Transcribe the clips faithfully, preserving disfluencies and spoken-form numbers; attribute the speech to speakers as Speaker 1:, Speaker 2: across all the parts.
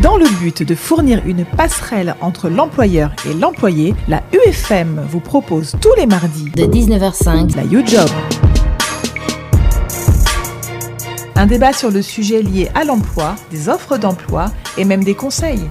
Speaker 1: Dans le but de fournir une passerelle entre l'employeur et l'employé, la U F M vous propose tous les mardis
Speaker 2: de dix-neuf heures cinq
Speaker 1: la YouJob. Un débat sur le sujet lié à l'emploi, des offres d'emploi et même des conseils.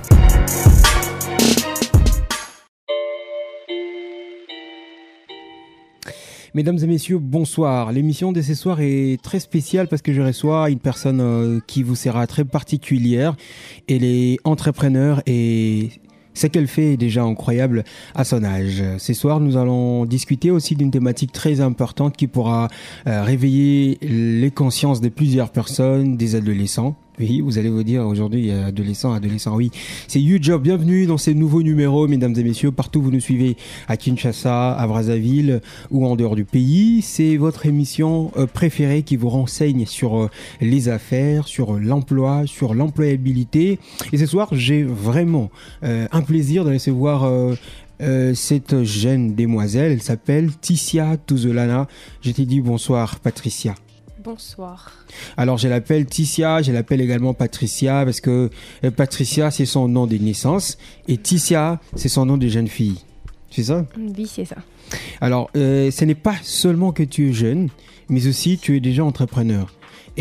Speaker 3: Mesdames et messieurs, bonsoir. L'émission de ce soir est très spéciale parce que je reçois une personne euh, qui vous sera très particulière. Elle est entrepreneur et ce qu'elle fait est déjà incroyable à son âge. Ce soir, nous allons discuter aussi d'une thématique très importante qui pourra euh, réveiller les consciences de plusieurs personnes, des adolescents. Oui, vous allez vous dire aujourd'hui, adolescent, adolescent, oui. C'est YouJob. Bienvenue dans ces nouveaux numéros, mesdames et messieurs. Partout, vous nous suivez à Kinshasa, à Brazzaville ou en dehors du pays. C'est votre émission euh, préférée qui vous renseigne sur euh, les affaires, sur euh, l'emploi, sur l'employabilité. Et ce soir, j'ai vraiment euh, un plaisir de recevoir euh, euh, cette jeune demoiselle. Elle s'appelle Ticia Tuzolana. Je t'ai dit bonsoir, Patricia.
Speaker 4: Bonsoir.
Speaker 3: Alors, je l'appelle Ticia, je l'appelle également Patricia parce que euh, Patricia, c'est son nom de naissance et Ticia, c'est son nom de jeune fille. C'est ça?
Speaker 4: Oui, c'est ça.
Speaker 3: Alors, euh, ce n'est pas seulement que tu es jeune, mais aussi tu es déjà entrepreneur.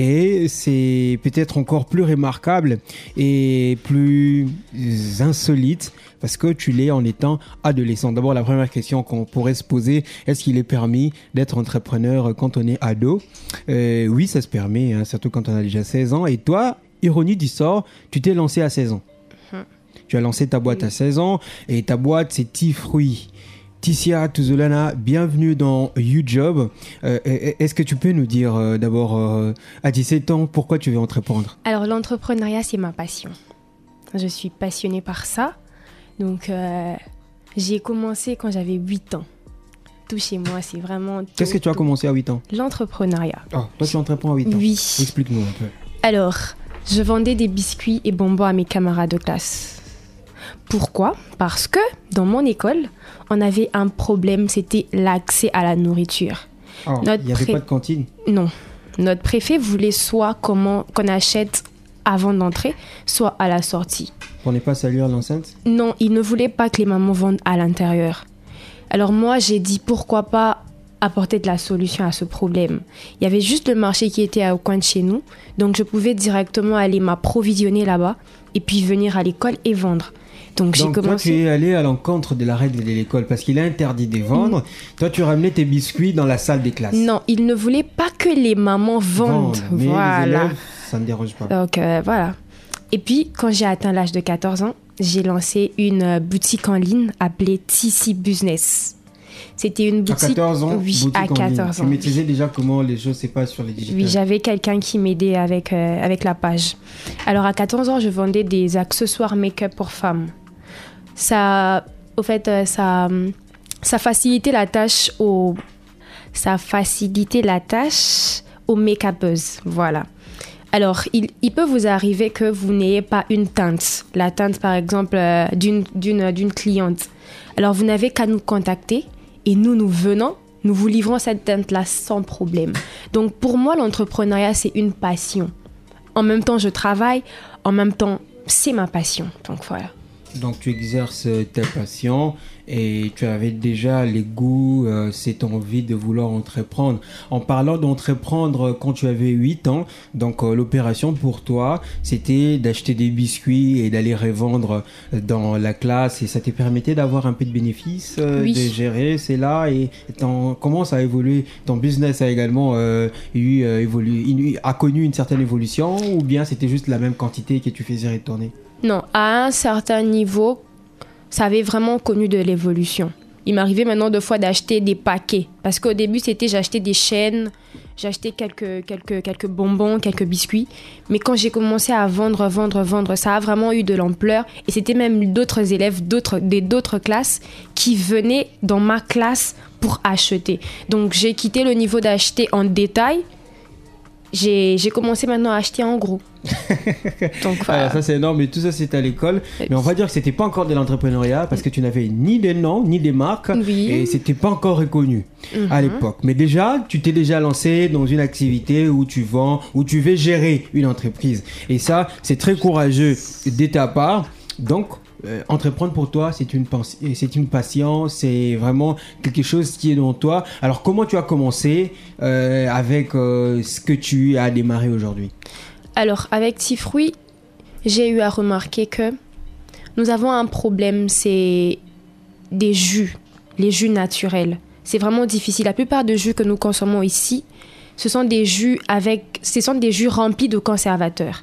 Speaker 3: Et c'est peut-être encore plus remarquable et plus insolite parce que tu l'es en étant adolescent. D'abord, la première question qu'on pourrait se poser, est-ce qu'il est permis d'être entrepreneur quand on est ado? euh, Oui, ça se permet, hein, surtout quand on a déjà seize ans. Et toi, ironie du sort, tu t'es lancé à seize ans. Hum. Tu as lancé ta boîte oui. à seize ans et ta boîte, c'est Tifruit. Ticia Tuzolana, bienvenue dans YouJob. Euh, est-ce que tu peux nous dire euh, d'abord, euh, à dix-sept ans, pourquoi tu veux entreprendre?
Speaker 4: Alors, l'entrepreneuriat, c'est ma passion. Je suis passionnée par ça. Donc, euh, j'ai commencé quand j'avais huit ans. Tout chez moi, c'est vraiment... Tout,
Speaker 3: Qu'est-ce que tu as
Speaker 4: tout.
Speaker 3: commencé à huit ans?
Speaker 4: L'entrepreneuriat.
Speaker 3: Oh, toi, tu entreprends à huit ans?
Speaker 4: Oui.
Speaker 3: Explique-nous un peu.
Speaker 4: Alors, je vendais des biscuits et bonbons à mes camarades de classe. Pourquoi? Parce que dans mon école, on avait un problème, c'était l'accès à la nourriture.
Speaker 3: Oh, il n'y avait pré... pas de cantine?
Speaker 4: Non. Notre préfet voulait soit comment, qu'on achète avant d'entrer, soit à la sortie.
Speaker 3: Pour ne pas salir l'enceinte?
Speaker 4: Non, il ne voulait pas que les mamans vendent à l'intérieur. Alors moi, j'ai dit pourquoi pas apporter de la solution à ce problème. Il y avait juste le marché qui était au coin de chez nous, donc je pouvais directement aller m'approvisionner là-bas et puis venir à l'école et vendre. Donc,
Speaker 3: Donc
Speaker 4: j'ai commencé...
Speaker 3: toi, tu es allé à l'encontre de la règle de l'école parce qu'il est interdit de vendre. Mmh. Toi, tu ramenais tes biscuits dans la salle des classes.
Speaker 4: Non, il ne voulait pas que les mamans vendent.
Speaker 3: Vendre, mais
Speaker 4: voilà.
Speaker 3: les élèves, ça ne dérange pas.
Speaker 4: Donc, euh, voilà. Et puis, quand j'ai atteint l'âge de quatorze ans, j'ai lancé une boutique en ligne appelée T C Business. C'était une boutique...
Speaker 3: À quatorze ans,
Speaker 4: oui,
Speaker 3: boutique
Speaker 4: à quatorze
Speaker 3: ans. Tu maîtrisais déjà comment les choses se passent sur les digitales?
Speaker 4: Oui, j'avais quelqu'un qui m'aidait avec, euh, avec la page. Alors, à quatorze ans, je vendais des accessoires make-up pour femmes. Ça, au fait, ça, ça facilitait la tâche aux, ça facilitait la tâche aux make-upeuses, voilà. Alors, il, il peut vous arriver que vous n'ayez pas une teinte, la teinte par exemple euh, d'une, d'une, d'une cliente. Alors, vous n'avez qu'à nous contacter et nous, nous venons, nous vous livrons cette teinte-là sans problème. Donc, pour moi, l'entrepreneuriat, c'est une passion. En même temps, je travaille, en même temps, c'est ma passion. Donc, voilà.
Speaker 3: Donc tu exerces ta passion et tu avais déjà les goûts, euh, cette envie de vouloir entreprendre. En parlant d'entreprendre quand tu avais huit ans, donc euh, l'opération pour toi, c'était d'acheter des biscuits et d'aller revendre dans la classe et ça te permettait d'avoir un peu de bénéfices, euh,
Speaker 4: oui.
Speaker 3: de gérer, c'est là. Et ton, comment ça a évolué? Ton business a également euh, eu, euh, évolué, a connu une certaine évolution ou bien c'était juste la même quantité que tu faisais retourner?
Speaker 4: Non, à un certain niveau, ça avait vraiment connu de l'évolution. Il m'arrivait maintenant deux fois d'acheter des paquets. Parce qu'au début, c'était j'achetais des chaînes, j'achetais quelques, quelques, quelques bonbons, quelques biscuits. Mais quand j'ai commencé à vendre, vendre, vendre, ça a vraiment eu de l'ampleur. Et c'était même d'autres élèves d'autres, des, d'autres classes qui venaient dans ma classe pour acheter. Donc, j'ai quitté le niveau d'acheter en détail j'ai, j'ai commencé maintenant à acheter en gros. Donc, voilà.
Speaker 3: Alors ça c'est énorme, mais tout ça c'était à l'école. Mais on va dire que c'était pas encore de l'entrepreneuriat parce que tu n'avais ni des noms, ni des marques.
Speaker 4: Oui.
Speaker 3: Et c'était pas encore reconnu mm-hmm. à l'époque. Mais déjà, tu t'es déjà lancé dans une activité où tu vends, où tu veux gérer une entreprise. Et ça, c'est très courageux de ta part. Donc, Euh, entreprendre pour toi, c'est une, c'est une passion, c'est vraiment quelque chose qui est dans toi. Alors, comment tu as commencé euh, avec euh, ce que tu as démarré aujourd'hui?
Speaker 4: Alors, avec Tifruit, j'ai eu à remarquer que nous avons un problème, c'est des jus, les jus naturels. C'est vraiment difficile. La plupart des jus que nous consommons ici, ce sont des jus avec, ce sont des jus remplis de conservateurs.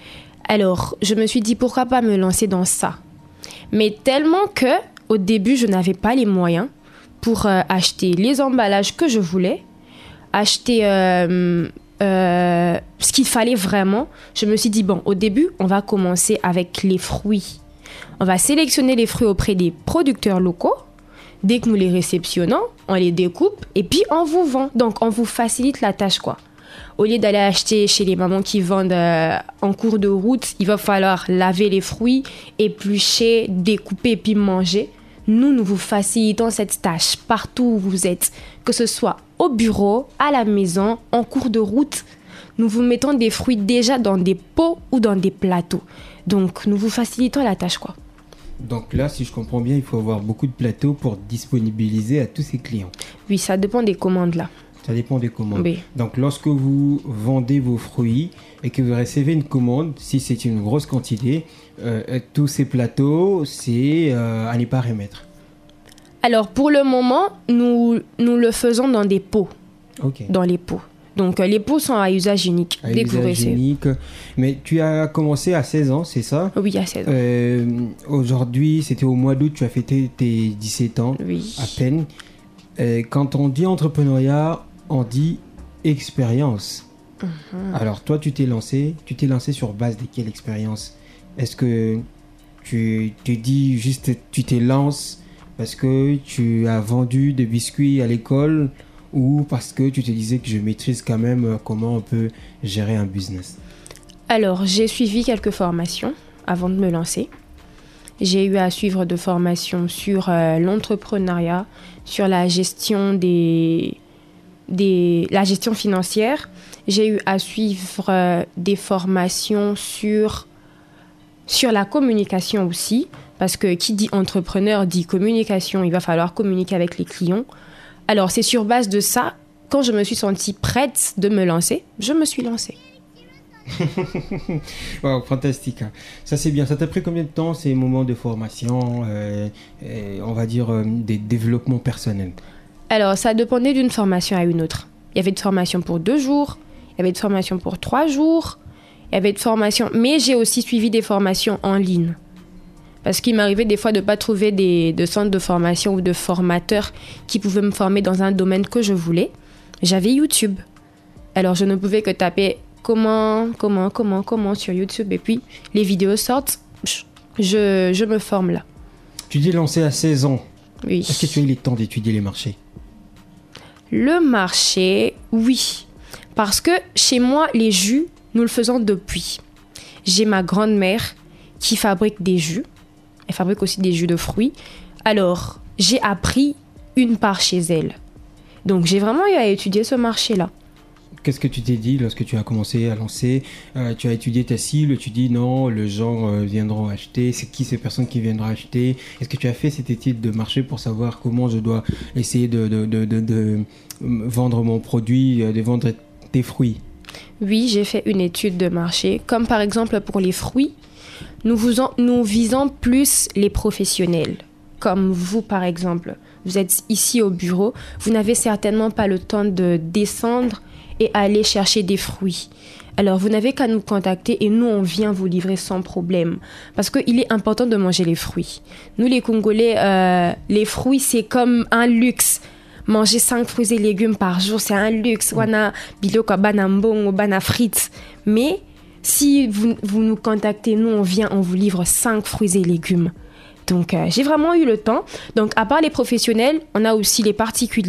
Speaker 4: Alors, je me suis dit, pourquoi pas me lancer dans ça? Mais tellement que, au début, je n'avais pas les moyens pour euh, acheter les emballages que je voulais, acheter euh, euh, ce qu'il fallait vraiment. Je me suis dit, bon, au début, on va commencer avec les fruits. On va sélectionner les fruits auprès des producteurs locaux. Dès que nous les réceptionnons, on les découpe et puis on vous vend. Donc, on vous facilite la tâche, quoi. Au lieu d'aller acheter chez les mamans qui vendent euh, en cours de route, il va falloir laver les fruits, éplucher, découper et puis manger. Nous, nous vous facilitons cette tâche partout où vous êtes, que ce soit au bureau, à la maison, en cours de route. Nous vous mettons des fruits déjà dans des pots ou dans des plateaux. Donc, nous vous facilitons la tâche, quoi.
Speaker 3: Donc là, si je comprends bien, il faut avoir beaucoup de plateaux pour disponibiliser à tous ces clients.
Speaker 4: Oui, ça dépend des commandes là.
Speaker 3: Ça dépend des commandes.
Speaker 4: Oui.
Speaker 3: Donc, lorsque vous vendez vos fruits et que vous recevez une commande, si c'est une grosse quantité, euh, tous ces plateaux, c'est euh, à ne pas remettre.
Speaker 4: Alors, pour le moment, nous, nous le faisons dans des pots.
Speaker 3: Ok.
Speaker 4: Dans les pots. Donc, euh, les pots sont à usage unique.
Speaker 3: À
Speaker 4: dès que vous
Speaker 3: usage
Speaker 4: recevez.
Speaker 3: unique. Mais tu as commencé à seize ans, c'est ça?
Speaker 4: Oui, à seize ans.
Speaker 3: Euh, aujourd'hui, c'était au mois d'août, tu as fêté tes dix-sept ans,
Speaker 4: Oui.
Speaker 3: à peine. Euh, quand on dit entrepreneuriat, on dit expérience.
Speaker 4: Mm-hmm.
Speaker 3: Alors toi, tu t'es lancé, tu t'es lancé sur base de quelle expérience? Est-ce que tu te dis juste, tu te lances parce que tu as vendu des biscuits à l'école ou parce que tu te disais que je maîtrise quand même comment on peut gérer un business?
Speaker 4: Alors, j'ai suivi quelques formations avant de me lancer. J'ai eu à suivre de formations sur euh, l'entrepreneuriat, sur la gestion des... Des, la gestion financière. J'ai eu à suivre euh, des formations sur, sur la communication aussi, parce que qui dit entrepreneur dit communication, il va falloir communiquer avec les clients. Alors c'est sur base de ça, quand je me suis sentie prête de me lancer, je me suis lancée.
Speaker 3: Wow, fantastique. Ça c'est bien. Ça t'a pris combien de temps ces moments de formation, euh, et, on va dire euh, des développements personnels?
Speaker 4: Alors, ça dépendait d'une formation à une autre. Il y avait de formations pour deux jours, il y avait de formations pour trois jours, il y avait de formations... Mais j'ai aussi suivi des formations en ligne. Parce qu'il m'arrivait des fois de ne pas trouver des, de centres de formation ou de formateurs qui pouvaient me former dans un domaine que je voulais. J'avais YouTube. Alors, je ne pouvais que taper comment, comment, comment, comment sur YouTube. Et puis, les vidéos sortent, je, je me forme là.
Speaker 3: Tu t'es lancé à seize ans.
Speaker 4: Oui.
Speaker 3: Est-ce que tu as eu le temps d'étudier les marchés?
Speaker 4: Le marché, oui. Parce que chez moi, les jus, nous le faisons depuis. J'ai ma grand-mère qui fabrique des jus. Elle fabrique aussi des jus de fruits. Alors, j'ai appris une part chez elle. Donc, j'ai vraiment eu à étudier ce marché-là.
Speaker 3: Qu'est-ce que tu t'es dit lorsque tu as commencé à lancer? euh, Tu as étudié ta cible, tu dis non, les gens euh, viendront acheter. C'est qui ces personnes qui viendront acheter? Est-ce que tu as fait cette étude de marché pour savoir comment je dois essayer de, de, de, de, de vendre mon produit, de vendre tes fruits?
Speaker 4: Oui, j'ai fait une étude de marché. Comme par exemple pour les fruits, nous, vous en, nous visons plus les professionnels. Comme vous, par exemple. Vous êtes ici au bureau, vous n'avez certainement pas le temps de descendre et aller chercher des fruits. Alors, vous n'avez qu'à nous contacter et nous, on vient vous livrer sans problème. Parce qu'il est important de manger les fruits. Nous, les Congolais, euh, les fruits, c'est comme un luxe. Manger cinq fruits et légumes par jour, c'est un luxe. Wana biloko bana mbongo, bana frites. Mais si vous, vous nous contactez, nous, on vient, on vous livre cinq fruits et légumes. Donc, euh, j'ai vraiment eu le temps. Donc, à part les professionnels, on a aussi les particuliers.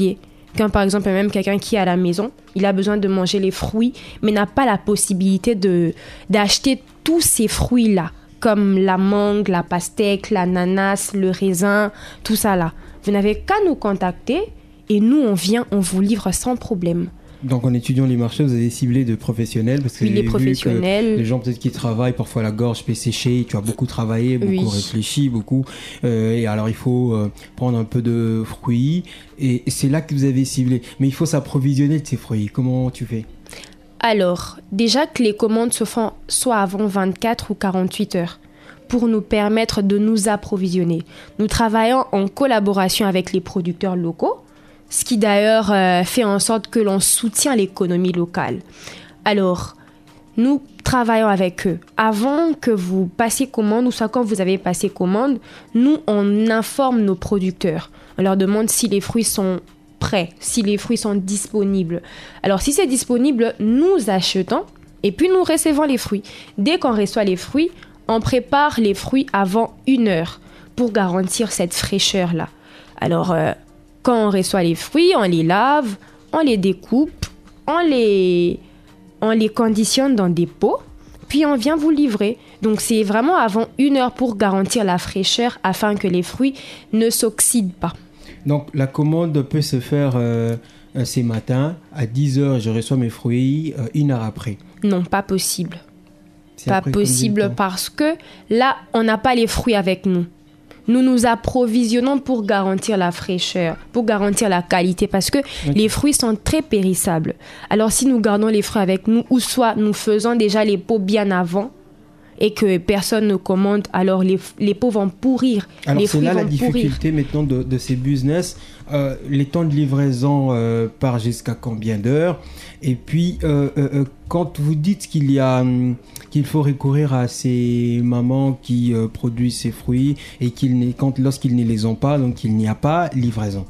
Speaker 4: Quand par exemple, même quelqu'un qui est à la maison, il a besoin de manger les fruits, mais n'a pas la possibilité de, d'acheter tous ces fruits-là, comme la mangue, la pastèque, l'ananas, le raisin, tout ça là. Vous n'avez qu'à nous contacter et nous, on vient, on vous livre sans problème.
Speaker 3: Donc, en étudiant les marchés, vous avez ciblé de professionnels parce que
Speaker 4: oui, les professionnels.
Speaker 3: Les gens peut-être qui travaillent, parfois la gorge peut sécher, tu as beaucoup travaillé, beaucoup oui. réfléchi, beaucoup. Euh, et alors, il faut euh, prendre un peu de fruits et c'est là que vous avez ciblé. Mais il faut s'approvisionner de ces fruits. Comment tu fais ?
Speaker 4: Alors, déjà que les commandes se font soit avant vingt-quatre ou quarante-huit heures pour nous permettre de nous approvisionner. Nous travaillons en collaboration avec les producteurs locaux, ce qui d'ailleurs euh, fait en sorte que l'on soutient l'économie locale. Alors, nous travaillons avec eux. Avant que vous passiez commande, ou soit quand vous avez passé commande, nous, on informe nos producteurs. On leur demande si les fruits sont prêts, si les fruits sont disponibles. Alors, si c'est disponible, nous achetons et puis nous recevons les fruits. Dès qu'on reçoit les fruits, on prépare les fruits avant une heure pour garantir cette fraîcheur-là. Alors, euh, quand on reçoit les fruits, on les lave, on les découpe, on les, on les conditionne dans des pots, puis on vient vous livrer. Donc, c'est vraiment avant une heure pour garantir la fraîcheur afin que les fruits ne s'oxydent pas.
Speaker 3: Donc, la commande peut se faire euh, ces matins. À dix heures, je reçois mes fruits euh, une heure après.
Speaker 4: Non, pas possible. C'est pas possible parce que là, on n'a pas les fruits avec nous. Nous nous approvisionnons pour garantir la fraîcheur, pour garantir la qualité, parce que okay. les fruits sont très périssables. Alors, si nous gardons les fruits avec nous, ou soit nous faisons déjà les pots bien avant, et que personne ne commande, alors les, les pots vont pourrir.
Speaker 3: Alors,
Speaker 4: les
Speaker 3: c'est
Speaker 4: fruits
Speaker 3: là
Speaker 4: vont
Speaker 3: la difficulté
Speaker 4: pourrir.
Speaker 3: maintenant de, de ces business. Euh, les temps de livraison euh, part jusqu'à combien d'heures ? Et puis, euh, euh, quand vous dites qu'il y a, hum, qu'il faut recourir à ces mamans qui euh, produisent ces fruits et qu'il quand, lorsqu'ils ne les ont pas, donc il n'y a pas livraison.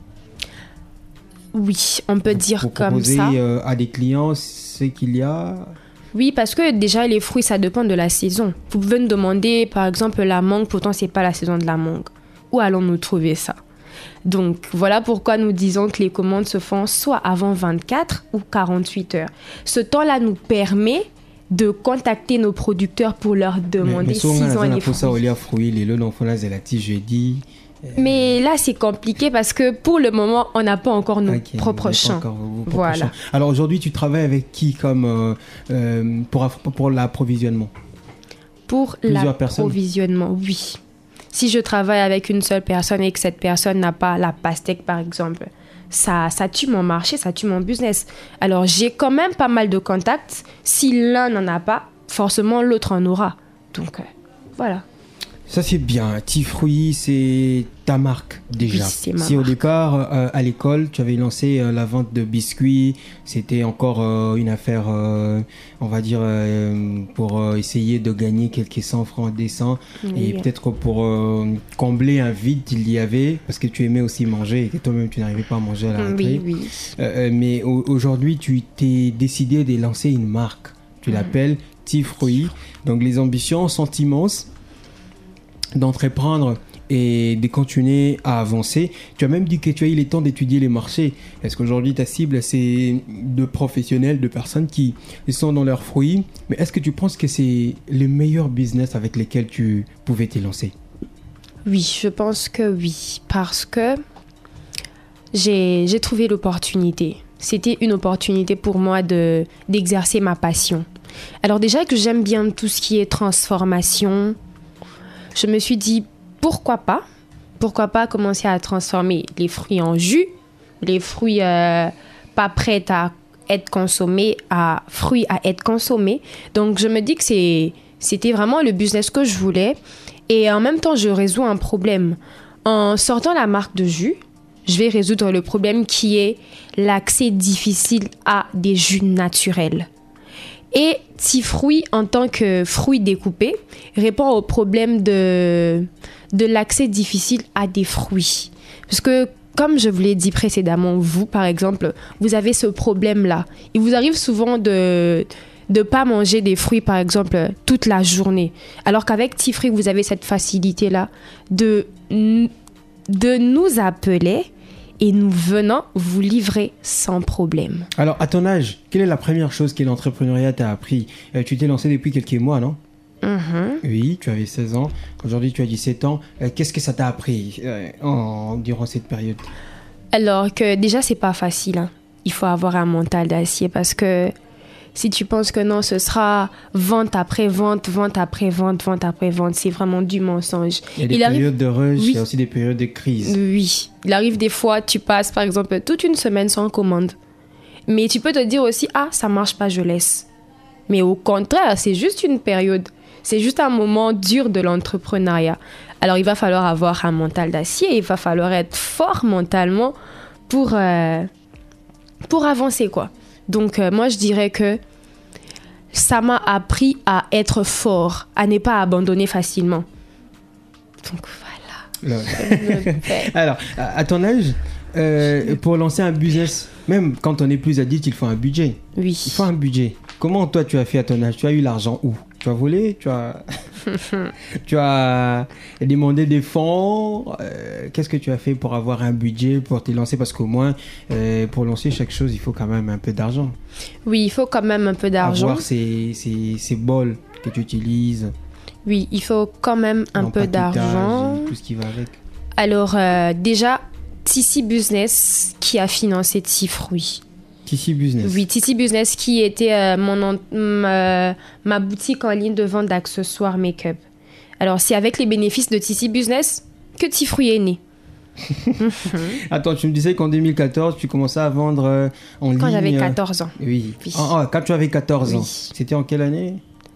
Speaker 4: Oui, on peut
Speaker 3: donc,
Speaker 4: dire
Speaker 3: pour
Speaker 4: comme
Speaker 3: proposer,
Speaker 4: ça.
Speaker 3: Euh, à des clients, c'est qu'il y a...
Speaker 4: Oui, parce que déjà, les fruits, ça dépend de la saison. Vous pouvez nous demander, par exemple, la mangue, pourtant, c'est pas la saison de la mangue. Où allons-nous trouver ça ? Donc, voilà pourquoi nous disons que les commandes se font soit avant vingt-quatre ou quarante-huit heures. Ce temps-là nous permet de contacter nos producteurs pour leur demander s'ils ont les fruits. Mais là, c'est compliqué parce que pour le moment, on n'a pas encore nos okay, propres champs. Encore vos propres voilà. champs.
Speaker 3: Alors aujourd'hui, tu travailles avec qui comme, euh, euh, pour, pour l'approvisionnement ?
Speaker 4: Pour Plusieurs l'approvisionnement, personnes. Oui. Si je travaille avec une seule personne et que cette personne n'a pas la pastèque, par exemple, ça, ça tue mon marché, ça tue mon business. Alors, j'ai quand même pas mal de contacts. Si l'un n'en a pas, forcément, l'autre en aura. Donc, euh, voilà.
Speaker 3: Ça, c'est bien. Tifruit, c'est ta marque déjà.
Speaker 4: Oui, c'est ma
Speaker 3: si
Speaker 4: marque.
Speaker 3: Au départ, euh, à l'école, tu avais lancé euh, la vente de biscuits, c'était encore euh, une affaire, euh, on va dire, euh, pour euh, essayer de gagner quelques cent francs, des cents. Oui. Et peut-être pour euh, combler un vide qu'il y avait, parce que tu aimais aussi manger et que toi-même, tu n'arrivais pas à manger à la rentrée.
Speaker 4: Oui, oui.
Speaker 3: Euh, mais au- aujourd'hui, tu t'es décidé de lancer une marque. Tu mmh. l'appelles Tifruit. Donc, les ambitions sont immenses d'entreprendre et de continuer à avancer. Tu as même dit que tu as eu le temps d'étudier les marchés. Est-ce qu'aujourd'hui ta cible c'est de professionnels, de personnes qui sont dans leurs fruits, mais est-ce que tu penses que c'est les meilleurs business avec lesquels tu pouvais te lancer ?
Speaker 4: Oui, je pense que oui, parce que j'ai, j'ai trouvé l'opportunité. C'était une opportunité pour moi de, d'exercer ma passion. Alors déjà que j'aime bien tout ce qui est transformation, je me suis dit, pourquoi pas Pourquoi pas commencer à transformer les fruits en jus, les fruits euh, pas prêts à être consommés, à fruits à être consommés. Donc, je me dis que c'est, c'était vraiment le business que je voulais. Et en même temps, je résous un problème. En sortant la marque de jus, je vais résoudre le problème qui est l'accès difficile à des jus naturels. Et Tifruit, en tant que fruit découpé, répond au problème de, de l'accès difficile à des fruits. Parce que, comme je vous l'ai dit précédemment, vous, par exemple, vous avez ce problème-là. Il vous arrive souvent de ne pas manger des fruits, par exemple, toute la journée. Alors qu'avec Tifruit, vous avez cette facilité-là de, de nous appeler et nous venons vous livrer sans problème.
Speaker 3: Alors, à ton âge, quelle est la première chose que l'entrepreneuriat t'a appris? euh, Tu t'es lancé depuis quelques mois, non?
Speaker 4: Mm-hmm.
Speaker 3: Oui, tu avais seize ans. Aujourd'hui, tu as dix-sept ans. Euh, qu'est-ce que ça t'a appris euh, en, durant cette période?
Speaker 4: Alors que déjà, c'est pas facile. Hein. Il faut avoir un mental d'acier parce que si tu penses que non, ce sera vente après vente, vente après vente, vente après vente, c'est vraiment du mensonge.
Speaker 3: Il y a des
Speaker 4: il
Speaker 3: périodes
Speaker 4: arrive...
Speaker 3: de rush,
Speaker 4: oui.
Speaker 3: il y a aussi des périodes de crise.
Speaker 4: Oui, il arrive des fois, tu passes par exemple toute une semaine sans commande. Mais tu peux te dire aussi, ah, ça marche pas, je laisse. Mais au contraire, c'est juste une période. C'est juste un moment dur de l'entrepreneuriat. Alors, il va falloir avoir un mental d'acier, il va falloir être fort mentalement pour, euh, pour avancer, quoi. Donc, euh, moi, je dirais que ça m'a appris à être fort, à ne pas abandonner facilement. Donc, voilà.
Speaker 3: Alors, à, à ton âge, euh, pour lancer un business, même quand on est plus adulte, il faut un budget.
Speaker 4: Oui.
Speaker 3: Il faut un budget. Comment toi, tu as fait à ton âge? Tu as eu l'argent où? Tu as volé? Tu as, tu as demandé des fonds? euh, Qu'est-ce que tu as fait pour avoir un budget, pour te lancer? Parce qu'au moins, euh, pour lancer chaque chose, il faut quand même un peu d'argent.
Speaker 4: Oui, il faut quand même un peu d'argent.
Speaker 3: Avoir ces, ces, ces bols que tu utilises.
Speaker 4: Oui, il faut quand même un peu d'argent.
Speaker 3: Tout ce qui va avec.
Speaker 4: Alors, euh, déjà, Tissi Business qui a financé Tifruit.
Speaker 3: Tissi Business.
Speaker 4: Oui, Tissi Business qui était euh, mon en- ma, ma boutique en ligne de vente d'accessoires make-up. Alors, c'est avec les bénéfices de Tissi Business que Tifruit est né.
Speaker 3: Attends, tu me disais qu'en deux mille quatorze, tu commençais à vendre euh, en ligne.
Speaker 4: Quand j'avais quatorze ans.
Speaker 3: Oui.
Speaker 4: Oui.
Speaker 3: Ah, ah, quand tu avais quatorze
Speaker 4: Oui.
Speaker 3: ans. C'était en quelle année?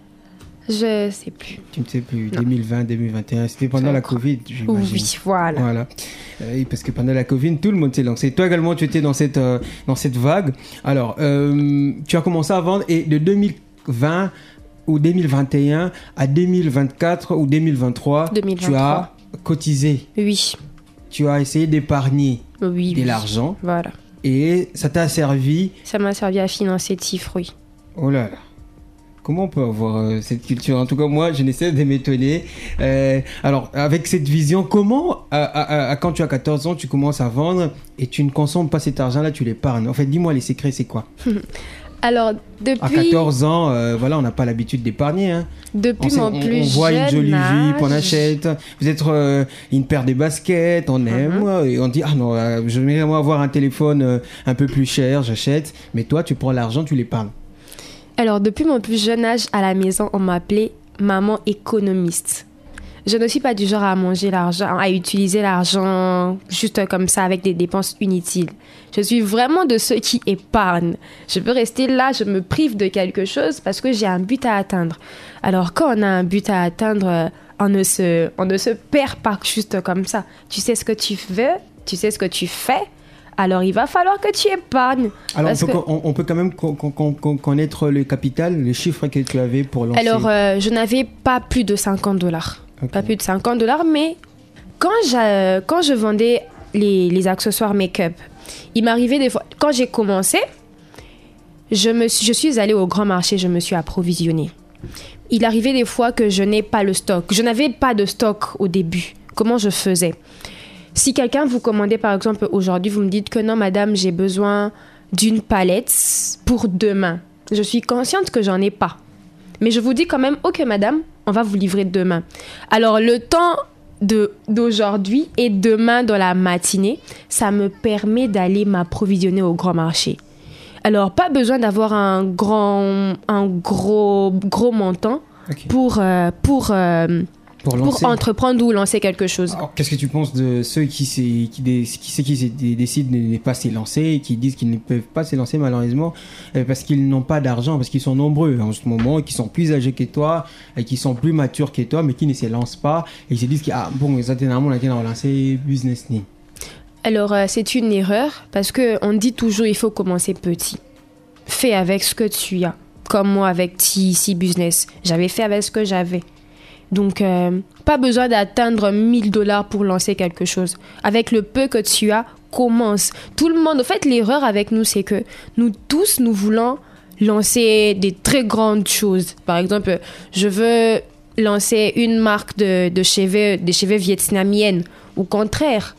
Speaker 4: Je sais plus.
Speaker 3: Tu ne sais plus.
Speaker 4: Non.
Speaker 3: deux mille vingt, deux mille vingt et un. C'était pendant
Speaker 4: Je
Speaker 3: la
Speaker 4: crois.
Speaker 3: Covid, j'imagine.
Speaker 4: Oui, voilà.
Speaker 3: Voilà. Euh, oui, parce que pendant la Covid, tout le monde s'est lancé. Toi également, tu étais dans cette, euh, dans cette vague. Alors, euh, tu as commencé à vendre et de deux mille vingt ou deux mille vingt et un à deux mille vingt-quatre ou deux mille vingt-trois,
Speaker 4: deux mille vingt-trois.
Speaker 3: tu as cotisé.
Speaker 4: Oui.
Speaker 3: Tu as essayé d'épargner
Speaker 4: Oui,
Speaker 3: de
Speaker 4: oui.
Speaker 3: l'argent
Speaker 4: Voilà.
Speaker 3: et ça t'a servi.
Speaker 4: Ça m'a servi à financer Tifruit.
Speaker 3: Oh là là. Comment on peut avoir euh, cette culture? En tout cas, moi, je n'essaie de m'étonner. Euh, alors, avec cette vision, comment, à, à, à, quand tu as quatorze ans, tu commences à vendre et tu ne consommes pas cet argent-là, tu l'épargnes? En fait, dis-moi les secrets, c'est quoi?
Speaker 4: Alors, depuis...
Speaker 3: À quatorze ans, euh, voilà, on n'a pas l'habitude d'épargner. Hein.
Speaker 4: Depuis
Speaker 3: On, sait-
Speaker 4: mon
Speaker 3: on-
Speaker 4: plus
Speaker 3: on voit une jolie
Speaker 4: jeune
Speaker 3: jupe, on
Speaker 4: âge-
Speaker 3: achète. Vous êtes euh, une paire de baskets, on aime.
Speaker 4: Mhm.
Speaker 3: Et on dit, ah non, euh, je vais moi avoir un téléphone euh, un peu plus cher, j'achète. Mais toi, tu prends l'argent, tu l'épargnes.
Speaker 4: Alors, depuis mon plus jeune âge à la maison, on m'appelait maman économiste. Je ne suis pas du genre à manger l'argent, à utiliser l'argent juste comme ça avec des dépenses inutiles. Je suis vraiment de ceux qui épargnent. Je peux rester là, je me prive de quelque chose parce que j'ai un but à atteindre. Alors, quand on a un but à atteindre, on ne se, on ne se perd pas juste comme ça. Tu sais ce que tu veux, tu sais ce que tu fais. Alors, il va falloir que tu épargnes.
Speaker 3: Alors, on
Speaker 4: Parce
Speaker 3: peut,
Speaker 4: que-
Speaker 3: on, on peut quand même con- con- con- con- connaître le capital, les chiffres que tu avais pour lancer.
Speaker 4: Alors, euh, je n'avais pas plus de cinquante dollars.
Speaker 3: Ok.
Speaker 4: Pas plus de cinquante dollars, mais quand, j'ai- quand je vendais les, les accessoires make-up, il m'arrivait des fois, quand j'ai commencé, je, me, suis- je suis allée au grand marché, je me suis approvisionnée. Il arrivait des fois que je n'ai pas le stock. Je n'avais pas de stock au début. Comment je faisais? Si quelqu'un vous commandait, par exemple, aujourd'hui, vous me dites que non, madame, j'ai besoin d'une palette pour demain. Je suis consciente que j'en ai pas. Mais je vous dis quand même, ok, madame, on va vous livrer demain. Alors, le temps de, d'aujourd'hui et demain dans la matinée, ça me permet d'aller m'approvisionner au grand marché. Alors, pas besoin d'avoir un grand, un gros, gros montant
Speaker 3: Ok.
Speaker 4: pour, euh, pour, euh,
Speaker 3: Pour
Speaker 4: pour
Speaker 3: lancer.
Speaker 4: entreprendre ou lancer quelque chose.
Speaker 3: Alors, qu'est-ce que tu penses de ceux qui, s'est- qui, dé- qui, sait qui s'est- décident de ne pas s'élancer et qui disent qu'ils ne peuvent pas s'élancer malheureusement euh, parce qu'ils n'ont pas d'argent, parce qu'ils sont nombreux en ce moment, et qui sont plus âgés que toi, et qui sont plus matures que toi, mais qui ne s'élancent pas et ils se disent que ah, bon, exactement, on a été lancé business ni.
Speaker 4: Alors, euh, c'est une erreur parce qu'on dit toujours il faut commencer petit. Fais avec ce que tu as. Comme moi avec T C Business. J'avais fait avec ce que j'avais. Donc, euh, pas besoin d'atteindre mille dollars pour lancer quelque chose. Avec le peu que tu as, commence. Tout le monde, en fait, l'erreur avec nous, c'est que nous tous, nous voulons lancer des très grandes choses. Par exemple, je veux lancer une marque de, de cheveux, des cheveux vietnamiennes. Au contraire,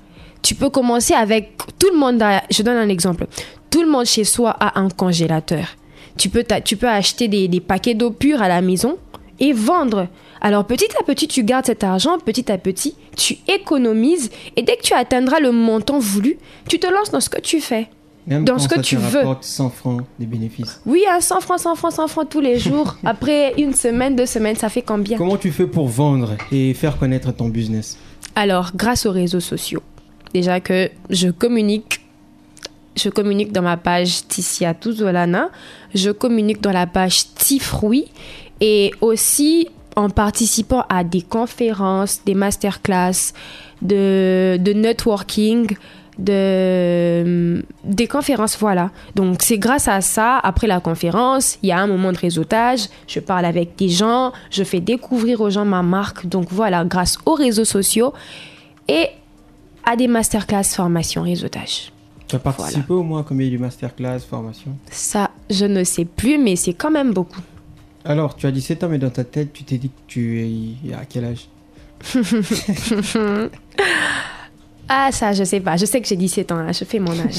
Speaker 4: Tu peux commencer avec tout le monde. A, je donne un exemple. Tout le monde chez soi a un congélateur. Tu peux, tu peux acheter des, des paquets d'eau pure à la maison et vendre. Alors petit à petit, tu gardes cet argent, petit à petit, tu économises et dès que tu atteindras le montant voulu, tu te lances dans ce que tu fais.
Speaker 3: Même
Speaker 4: dans
Speaker 3: quand
Speaker 4: ce que
Speaker 3: ça
Speaker 4: tu
Speaker 3: te
Speaker 4: veux.
Speaker 3: rapporte cent francs des bénéfices.
Speaker 4: Oui, à cent francs, cent francs, cent francs tous les jours. Après une semaine, deux semaines, ça fait combien?
Speaker 3: Comment tu fais pour vendre et faire connaître ton business?
Speaker 4: Alors, grâce aux réseaux sociaux. Déjà que je communique, je communique dans ma page Tissia Tuzolana, je communique dans la page Tifruit et aussi en participant à des conférences, des masterclass, de, de networking, de, des conférences, voilà. Donc, c'est grâce à ça, après la conférence, il y a un moment de réseautage, je parle avec des gens, je fais découvrir aux gens ma marque. Donc, voilà, grâce aux réseaux sociaux et à des masterclass, formation, réseautage.
Speaker 3: Tu as participé voilà. au moins à combien de masterclass, formation? Ça,
Speaker 4: je ne sais plus, mais c'est quand même beaucoup.
Speaker 3: Alors, tu as dix-sept ans, mais dans ta tête, tu t'es dit que tu es à quel âge?
Speaker 4: Ah, ça, je sais pas. Je sais que j'ai dix-sept ans, là. Je fais mon âge.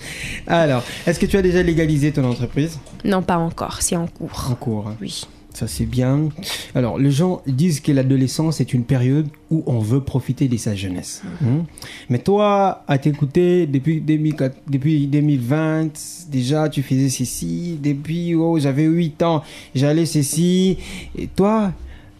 Speaker 3: Alors, est-ce que tu as déjà légalisé ton entreprise?
Speaker 4: Non, pas encore. C'est en cours.
Speaker 3: En cours, hein.
Speaker 4: Oui.
Speaker 3: Ça, c'est bien. Alors, les gens disent que l'adolescence est une période où on veut profiter de sa jeunesse. Mmh. Mmh. Mais toi, à t'écouter, depuis, deux mille quatre, depuis deux mille vingt, déjà, tu faisais ceci. Depuis, oh, j'avais huit ans, j'allais ceci. Et toi,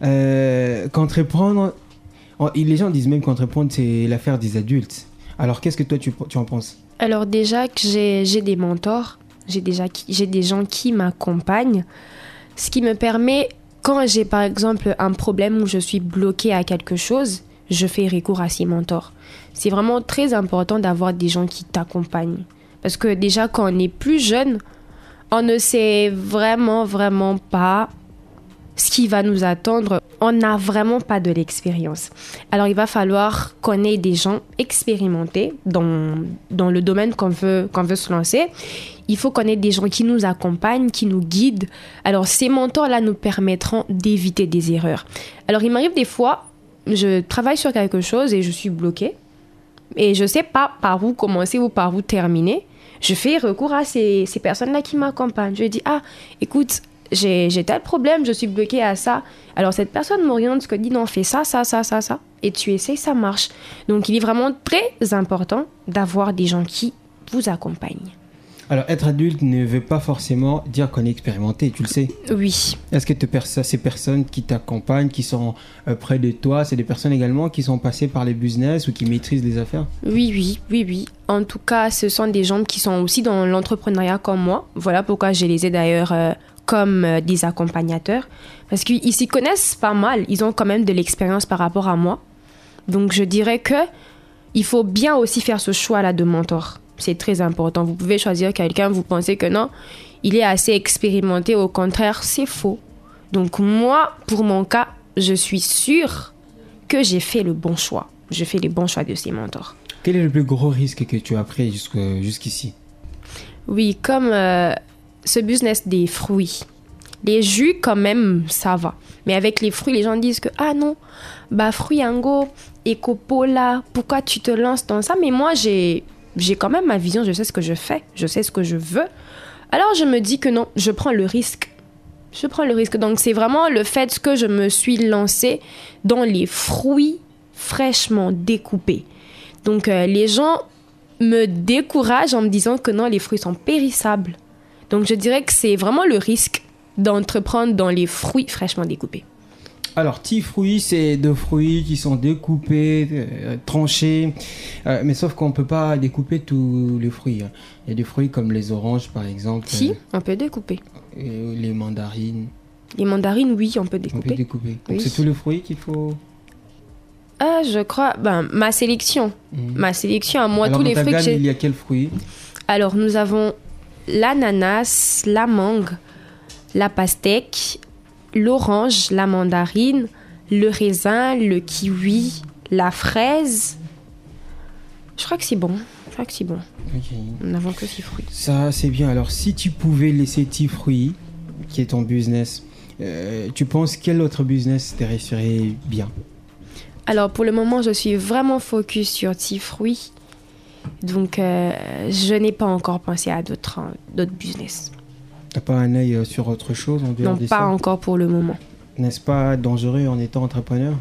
Speaker 3: euh, qu'entreprendre... Les gens disent même qu'entreprendre, c'est l'affaire des adultes. Alors, qu'est-ce que toi, tu, tu en penses?
Speaker 4: Alors, déjà que j'ai, j'ai des mentors, j'ai, déjà, j'ai des gens qui m'accompagnent, ce qui me permet, quand j'ai par exemple un problème où je suis bloquée à quelque chose, je fais recours à ces mentors. C'est vraiment très important d'avoir des gens qui t'accompagnent. Parce que déjà, quand on est plus jeune, on ne sait vraiment, vraiment pas ce qui va nous attendre. On n'a vraiment pas de l'expérience. Alors, il va falloir qu'on ait des gens expérimentés dans, dans le domaine qu'on veut, qu'on veut se lancer. Il faut qu'on ait des gens qui nous accompagnent, qui nous guident. Alors, ces mentors-là nous permettront d'éviter des erreurs. Alors, il m'arrive des fois, je travaille sur quelque chose et je suis bloquée. Et je ne sais pas par où commencer ou par où terminer. Je fais recours à ces, ces personnes-là qui m'accompagnent. Je dis, ah, écoute, J'ai, j'ai tel problème, je suis bloquée à ça. Alors, cette personne m'oriente, ce que dit, non, fais ça, ça, ça, ça, ça. Et tu essaies, ça marche. Donc, il est vraiment très important d'avoir des gens qui vous accompagnent.
Speaker 3: Alors, être adulte ne veut pas forcément dire qu'on est expérimenté, tu le sais?
Speaker 4: Oui.
Speaker 3: Est-ce que te perçois, ces personnes qui t'accompagnent, qui sont euh, près de toi, c'est des personnes également qui sont passées par les business ou qui maîtrisent les affaires?
Speaker 4: Oui, oui, oui, oui. En tout cas, ce sont des gens qui sont aussi dans l'entrepreneuriat comme moi. Voilà pourquoi je les ai d'ailleurs... Euh, comme euh, des accompagnateurs, parce qu'ils s'y connaissent pas mal, ils ont quand même de l'expérience par rapport à moi. Donc je dirais que il faut bien aussi faire ce choix-là de mentor. C'est très important. Vous pouvez choisir quelqu'un, vous pensez que non, il est assez expérimenté, au contraire, c'est faux. Donc moi, pour mon cas, je suis sûre que j'ai fait le bon choix. Je fais les bons choix de ces mentors.
Speaker 3: Quel est le plus gros risque que tu as pris jusqu'- jusqu'ici?
Speaker 4: Oui, comme... Euh, ce business des fruits, les jus quand même ça va, mais avec les fruits les gens disent que ah non bah fruits yango ecopola, pourquoi tu te lances dans ça? Mais moi j'ai j'ai quand même ma vision, je sais ce que je fais, je sais ce que je veux, alors je me dis que non, je prends le risque je prends le risque donc c'est vraiment le fait que je me suis lancée dans les fruits fraîchement découpés. Donc euh, les gens me découragent en me disant que non, les fruits sont périssables. Donc, je dirais que c'est vraiment le risque d'entreprendre dans les fruits fraîchement découpés.
Speaker 3: Alors, petits fruits, c'est deux fruits qui sont découpés, euh, tranchés. Euh, mais sauf qu'on ne peut pas découper tous les fruits. Hein. Il y a des fruits comme les oranges, par exemple.
Speaker 4: Si,
Speaker 3: euh,
Speaker 4: on peut découper.
Speaker 3: Et les mandarines.
Speaker 4: Les mandarines, oui, on peut découper.
Speaker 3: On peut découper. Donc,
Speaker 4: oui.
Speaker 3: C'est tous les fruits qu'il faut...
Speaker 4: Ah, je crois... Ben, ma sélection. Mmh. Ma sélection, à moi,
Speaker 3: Alors,
Speaker 4: tous les fruits
Speaker 3: gamme,
Speaker 4: que j'ai...
Speaker 3: il y a quels fruits?
Speaker 4: Alors, nous avons... l'ananas, la mangue, la pastèque, l'orange, la mandarine, le raisin, le kiwi, la fraise. Je crois que c'est bon. Je crois que c'est bon.
Speaker 3: Okay.
Speaker 4: Nous n'avons que six fruits.
Speaker 3: Ça, c'est bien. Alors, si tu pouvais laisser tes fruits, qui est ton business, euh, tu penses quel autre business te resterait bien?
Speaker 4: Alors, pour le moment, je suis vraiment focus sur tes fruits Donc, euh, je n'ai pas encore pensé à d'autres, d'autres business.
Speaker 3: T'as pas un œil sur autre chose en dehors
Speaker 4: Non,
Speaker 3: de
Speaker 4: pas
Speaker 3: ça?
Speaker 4: encore pour le moment.
Speaker 3: N'est-ce pas dangereux en étant entrepreneur?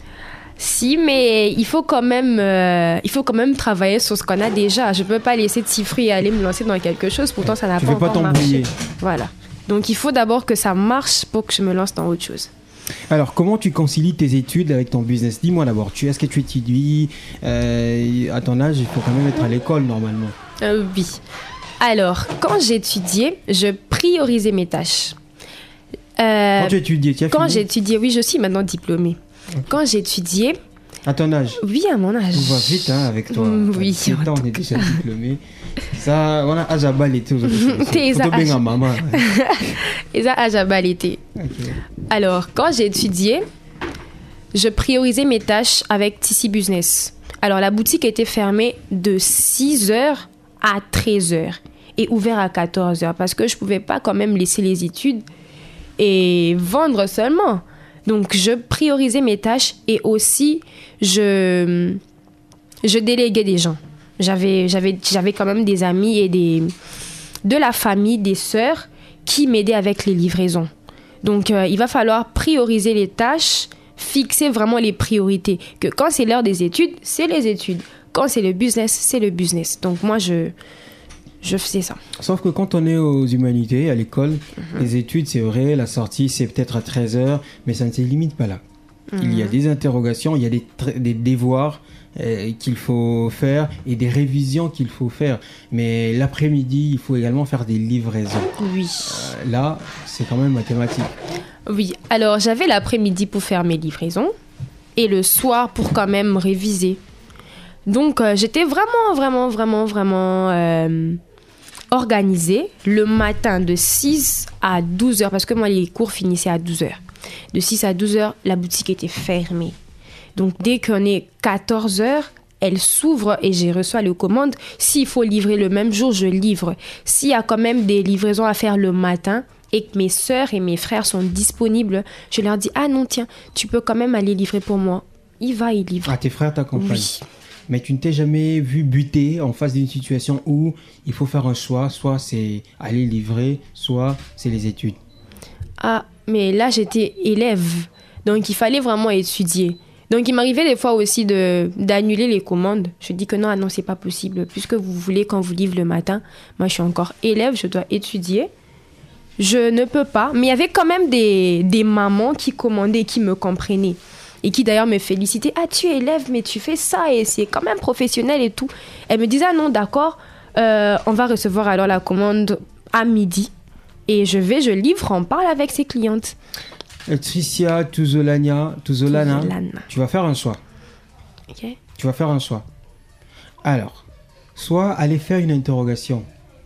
Speaker 4: Si, mais il faut quand même, euh, il faut quand même travailler sur ce qu'on a déjà. Je peux pas laisser Tifruit et aller me lancer dans quelque chose. Pourtant, ça n'a
Speaker 3: tu
Speaker 4: pas
Speaker 3: veux pas
Speaker 4: encore
Speaker 3: t'embrouiller.
Speaker 4: marché. Voilà. Donc, il faut d'abord que ça marche pour que je me lance dans autre chose.
Speaker 3: Alors, comment tu concilies tes études avec ton business? Dis-moi d'abord, tu, est-ce que tu étudies euh, à ton âge, il faut quand même être à l'école normalement.
Speaker 4: Euh, oui. Alors, quand j'étudiais, je priorisais mes tâches. Euh,
Speaker 3: Quand tu étudiais, tu as
Speaker 4: quand
Speaker 3: fini
Speaker 4: j'étudiais, oui, je suis maintenant diplômée. Okay. Quand j'étudiais...
Speaker 3: À ton âge?
Speaker 4: Oui, à mon âge.
Speaker 3: On va vite hein, avec toi.
Speaker 4: Mm, oui.
Speaker 3: sept ans, on est déjà diplômé. Ça, on a Ajaba l'été aujourd'hui.
Speaker 4: T'es
Speaker 3: ça bien à maman.
Speaker 4: Et ça, Ajaba l'été. Alors, quand j'ai étudié, je priorisais mes tâches avec Tissi Business. Alors, la boutique était fermée de six heures à treize heures et ouverte à quatorze heures parce que je ne pouvais pas quand même laisser les études et vendre seulement. Donc, je priorisais mes tâches et aussi, je, je déléguais des gens. J'avais, j'avais, j'avais quand même des amis et des, de la famille, des sœurs qui m'aidaient avec les livraisons. Donc, euh, il va falloir prioriser les tâches, fixer vraiment les priorités. Que quand c'est l'heure des études, c'est les études. Quand c'est le business, c'est le business. Donc, moi, je... Je faisais ça.
Speaker 3: Sauf que quand on est aux humanités, à l'école, mm-hmm. les études, c'est vrai, la sortie, c'est peut-être à treize heures, mais ça ne se limite pas là. Mm-hmm. Il y a des interrogations, il y a des, tra- des devoirs euh, qu'il faut faire et des révisions qu'il faut faire. Mais l'après-midi, il faut également faire des livraisons.
Speaker 4: Oui.
Speaker 3: Euh, là, c'est quand même mathématique.
Speaker 4: Oui. Alors, j'avais l'après-midi pour faire mes livraisons et le soir pour quand même réviser. Donc, euh, j'étais vraiment, vraiment, vraiment, vraiment... Euh, organisée le matin de six à douze heures, parce que moi, les cours finissaient à douze heures. De six à douze heures, la boutique était fermée. Donc, dès qu'on est quatorze heures, elle s'ouvre et je reçois les commandes. S'il faut livrer le même jour, je livre. S'il y a quand même des livraisons à faire le matin et que mes sœurs et mes frères sont disponibles, je leur dis « Ah non, tiens, tu peux quand même aller livrer pour moi. » Il va, il livre.
Speaker 3: Ah, tes frères t'accompagnent.
Speaker 4: Oui.
Speaker 3: Mais tu ne t'es jamais vu buter en face d'une situation où il faut faire un choix, soit c'est aller livrer, soit c'est les études.
Speaker 4: Ah, mais là, j'étais élève, donc il fallait vraiment étudier. Donc, il m'arrivait des fois aussi de, d'annuler les commandes. Je dis que non, ah non, c'est pas possible. Puisque vous voulez qu'on vous livre le matin, moi, je suis encore élève, je dois étudier. Je ne peux pas. Mais il y avait quand même des, des mamans qui commandaient, qui me comprenaient. Et qui d'ailleurs me félicitaient. Ah, tu es élève, mais tu fais ça et c'est quand même professionnel et tout. Elle me disait, ah non, d'accord, euh, on va recevoir alors la commande à midi. Et je vais, je livre, on parle avec ses clientes.
Speaker 3: Tricia Tuzolania, Tuzolana, tu vas faire un choix.
Speaker 4: Ok.
Speaker 3: Tu vas faire un choix. Alors, soit aller faire une interrogation,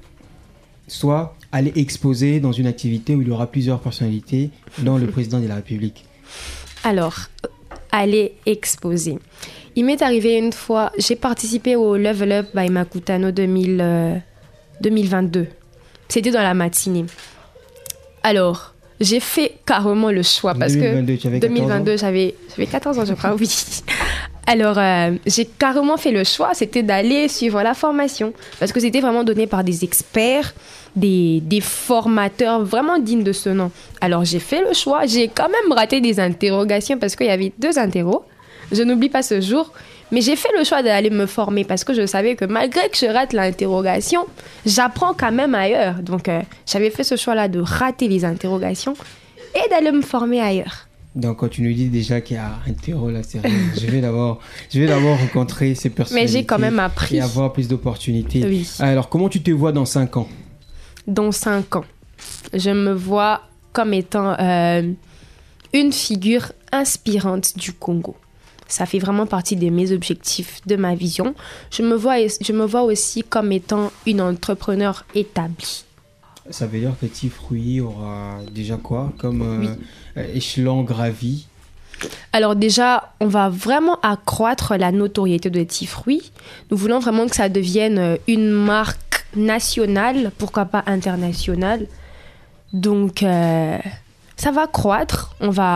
Speaker 3: soit aller exposer dans une activité où il y aura plusieurs personnalités, dont le président de la République.
Speaker 4: Alors, aller exposer. Il m'est arrivé une fois, j'ai participé au Level Up by Makutano deux mille, euh, deux mille vingt-deux. C'était dans la matinée. Alors, j'ai fait carrément le choix parce
Speaker 3: deux mille vingt-deux,
Speaker 4: que
Speaker 3: tu avais
Speaker 4: deux mille vingt-deux, j'avais, j'avais quatorze ans, je crois, oui. Alors, euh, j'ai carrément fait le choix, c'était d'aller suivre la formation parce que c'était vraiment donné par des experts, des, des formateurs vraiment dignes de ce nom. Alors, j'ai fait le choix, j'ai quand même raté des interrogations parce qu'il y avait deux interros. Je n'oublie pas ce jour, mais j'ai fait le choix d'aller me former parce que je savais que malgré que je rate l'interrogation, j'apprends quand même ailleurs. Donc, euh, j'avais fait ce choix-là de rater les interrogations et d'aller me former ailleurs.
Speaker 3: Donc, quand tu nous dis déjà qu'il y a un terreau là, c'est rien. je vais d'abord, je vais d'abord rencontrer ces personnalités.
Speaker 4: Mais j'ai quand même appris.
Speaker 3: Et avoir plus d'opportunités.
Speaker 4: Oui.
Speaker 3: Alors, comment tu te vois dans cinq ans?
Speaker 4: Dans cinq ans, je me vois comme étant euh, une figure inspirante du Congo. Ça fait vraiment partie de mes objectifs, de ma vision. Je me vois, je me vois aussi comme étant une entrepreneur établie.
Speaker 3: Ça veut dire que Tifruit aura déjà quoi comme euh,
Speaker 4: oui.
Speaker 3: échelon gravi?
Speaker 4: Alors déjà, on va vraiment accroître la notoriété de Tifruit. Nous voulons vraiment que ça devienne une marque nationale, pourquoi pas internationale. Donc, euh, ça va croître. On va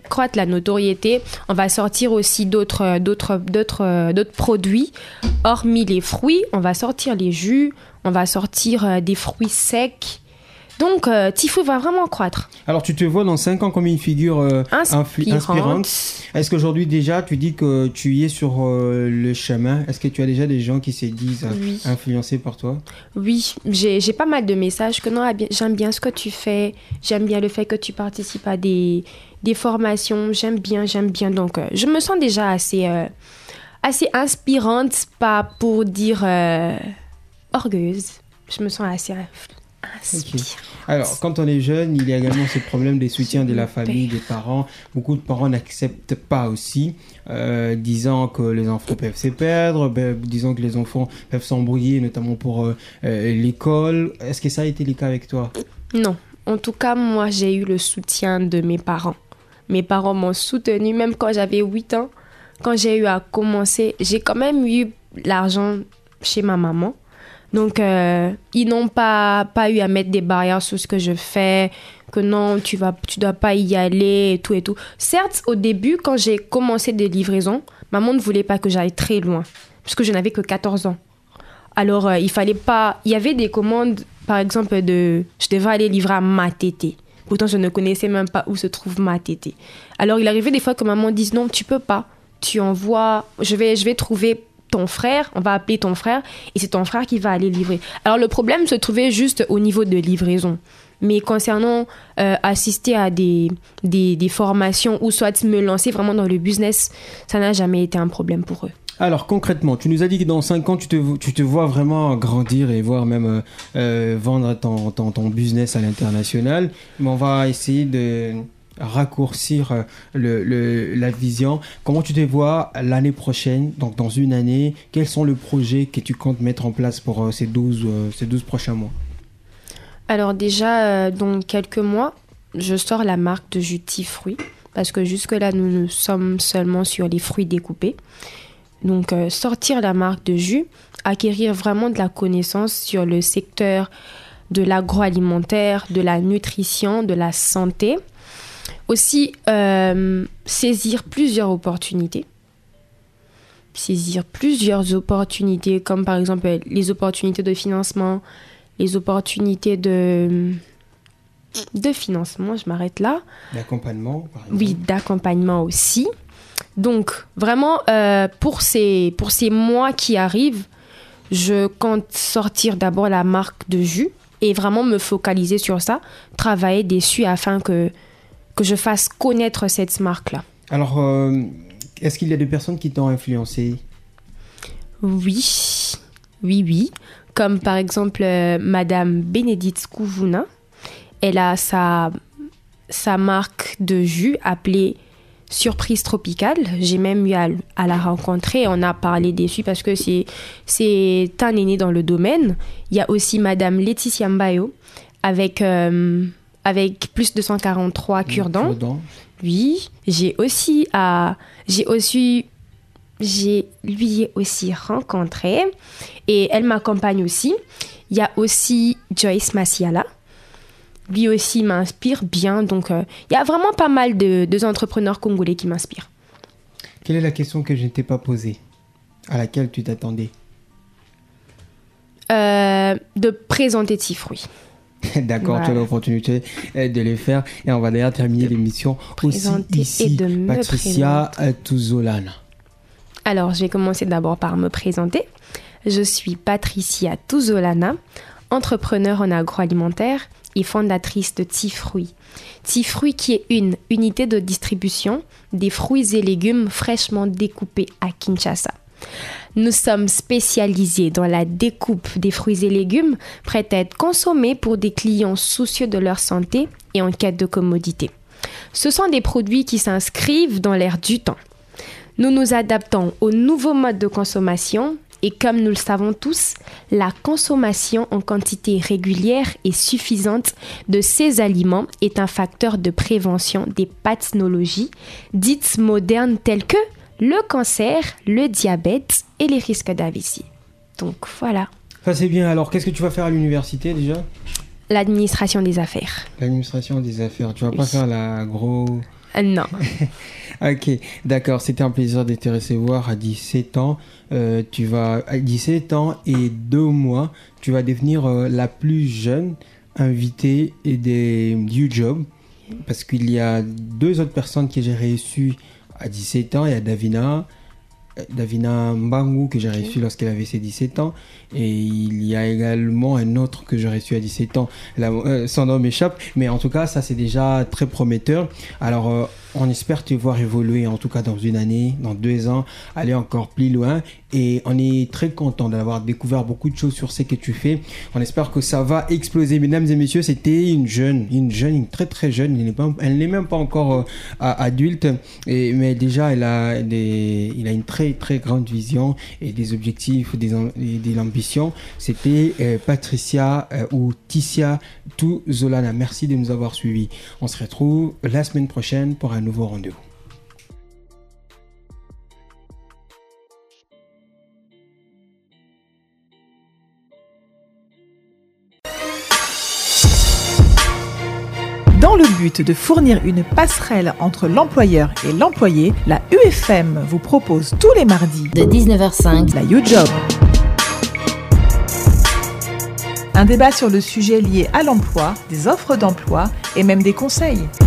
Speaker 4: accroître la notoriété, on va sortir aussi d'autres, d'autres, d'autres, d'autres produits. Hormis les fruits, on va sortir les jus, on va sortir des fruits secs. Donc, euh, Tifruit va vraiment croître.
Speaker 3: Alors, tu te vois dans cinq ans comme une figure euh,
Speaker 4: inspirante.
Speaker 3: inspirante. Est-ce qu'aujourd'hui, déjà, tu dis que tu y es sur euh, le chemin? Est-ce que tu as déjà des gens qui se disent euh,
Speaker 4: oui.
Speaker 3: influencés par toi?
Speaker 4: Oui, j'ai, j'ai pas mal de messages que non, j'aime bien ce que tu fais. J'aime bien le fait que tu participes à des, des formations. J'aime bien, j'aime bien. Donc, euh, je me sens déjà assez, euh, assez inspirante, pas pour dire euh, orgueilleuse. Je me sens assez inspirante.
Speaker 3: Okay. Alors, quand on est jeune, il y a également ce problème des soutiens de la famille, des parents. Beaucoup de parents n'acceptent pas aussi, euh, disant que les enfants peuvent se perdre, ben, disant que les enfants peuvent s'embrouiller, notamment pour euh, euh, l'école. Est-ce que ça a été le cas avec toi?
Speaker 4: Non. En tout cas, moi, j'ai eu le soutien de mes parents. Mes parents m'ont soutenue, même quand j'avais huit ans. Quand j'ai eu à commencer, j'ai quand même eu l'argent chez ma maman. Donc, euh, ils n'ont pas, pas eu à mettre des barrières sur ce que je fais, que non, tu vas, tu dois pas y aller et tout et tout. Certes, au début, quand j'ai commencé des livraisons, maman ne voulait pas que j'aille très loin, parce que je n'avais que quatorze ans. Alors, euh, il fallait pas... Il y avait des commandes, par exemple, de... Je devais aller livrer à Matete. Pourtant, je ne connaissais même pas où se trouve Matete. Alors, il arrivait des fois que maman dise non, tu peux pas. Tu envoies... Je vais, je vais trouver... ton frère, on va appeler ton frère, et c'est ton frère qui va aller livrer. Alors, le problème se trouvait juste au niveau de livraison. Mais concernant euh, assister à des, des, des formations ou soit me lancer vraiment dans le business, ça n'a jamais été un problème pour eux.
Speaker 3: Alors, concrètement, tu nous as dit que dans cinq ans, tu te, tu te vois vraiment grandir et voir même euh, euh, vendre ton, ton, ton business à l'international. Mais on va essayer de... raccourcir le, le, la vision. Comment tu te vois l'année prochaine, donc dans une année? Quels sont les projets que tu comptes mettre en place pour euh, ces, douze, euh, ces douze prochains mois?
Speaker 4: Alors déjà, euh, dans quelques mois, je sors la marque de jus Tifruit, parce que jusque-là, nous, nous sommes seulement sur les fruits découpés. Donc, euh, sortir la marque de jus, acquérir vraiment de la connaissance sur le secteur de l'agroalimentaire, de la nutrition, de la santé. Aussi, euh, saisir plusieurs opportunités. Saisir plusieurs opportunités, comme par exemple les opportunités de financement, les opportunités de, de financement, je m'arrête là.
Speaker 3: D'accompagnement, par exemple.
Speaker 4: Oui, d'accompagnement aussi. Donc, vraiment, euh, pour ces, pour ces mois qui arrivent, je compte sortir d'abord la marque de jus et vraiment me focaliser sur ça, travailler dessus afin que que je fasse connaître cette marque-là.
Speaker 3: Alors, euh, est-ce qu'il y a des personnes qui t'ont influencé?
Speaker 4: Oui, oui, oui. Comme par exemple, euh, Madame Bénédicte Kouvouna. Elle a sa, sa marque de jus appelée Surprise Tropicale. J'ai même eu à, à la rencontrer. On a parlé dessus parce que c'est, c'est un aîné dans le domaine. Il y a aussi Madame Laetitia Mbayo avec... Euh, avec plus de cent quarante-trois cure-dents. Oui, j'ai aussi, à, j'ai aussi, j'ai lui aussi rencontré et elle m'accompagne aussi. Il y a aussi Joyce Massiala. Lui aussi m'inspire bien. Donc, euh, il y a vraiment pas mal de, de entrepreneurs congolais qui m'inspirent.
Speaker 3: Quelle est la question que je ne t'ai pas posée, à laquelle tu t'attendais?
Speaker 4: euh, De présenter Tifruit.
Speaker 3: D'accord, voilà. Tu as l'opportunité de les faire. Et on va d'ailleurs terminer de l'émission aussi ici, Patricia Touzolana.
Speaker 4: Alors, je vais commencer d'abord par me présenter. Je suis Patricia Touzolana, entrepreneure en agroalimentaire et fondatrice de Tifruit. Tifruit qui est une unité de distribution des fruits et légumes fraîchement découpés à Kinshasa. Nous sommes spécialisés dans la découpe des fruits et légumes prêts à être consommés pour des clients soucieux de leur santé et en quête de commodité. Ce sont des produits qui s'inscrivent dans l'air du temps. Nous nous adaptons aux nouveaux modes de consommation et comme nous le savons tous, la consommation en quantité régulière et suffisante de ces aliments est un facteur de prévention des pathologies dites modernes telles que le cancer, le diabète et les risques d'A V C. Donc voilà.
Speaker 3: Ça c'est bien. Alors qu'est-ce que tu vas faire à l'université déjà?
Speaker 4: L'administration des affaires.
Speaker 3: L'administration des affaires. Tu vas oui. pas faire l'agro...
Speaker 4: Euh, non.
Speaker 3: Ok, d'accord. C'était un plaisir de te recevoir à dix-sept ans. Euh, tu vas à dix-sept ans et deux mois, tu vas devenir euh, la plus jeune invitée des YouJob, parce qu'il y a deux autres personnes que j'ai reçues à dix-sept ans. Il y a Davina, Davina Mbangu que j'ai reçue lorsqu'elle avait ses dix-sept ans, et il y a également un autre que j'ai reçu à dix-sept ans. Là, euh, son nom m'échappe, mais en tout cas ça c'est déjà très prometteur. Alors euh, on espère te voir évoluer, en tout cas dans une année, dans deux ans, aller encore plus loin, et on est très content d'avoir découvert beaucoup de choses sur ce que tu fais. On espère que ça va exploser. Mesdames et messieurs, c'était une jeune, une jeune, une très très jeune, elle n'est pas, elle n'est même pas encore euh, adulte, et, mais déjà elle a des, il a une très très grande vision et des objectifs, des, des ambitions. C'était euh, Patricia euh, ou Ticia Tuzolana. Merci de nous avoir suivis. On se retrouve la semaine prochaine pour un nouveau rendez-vous.
Speaker 1: Dans le but de fournir une passerelle entre l'employeur et l'employé, la U F M vous propose tous les mardis
Speaker 2: de dix-neuf heures cinq
Speaker 1: la YouJob. Un débat sur le sujet lié à l'emploi, des offres d'emploi et même des conseils.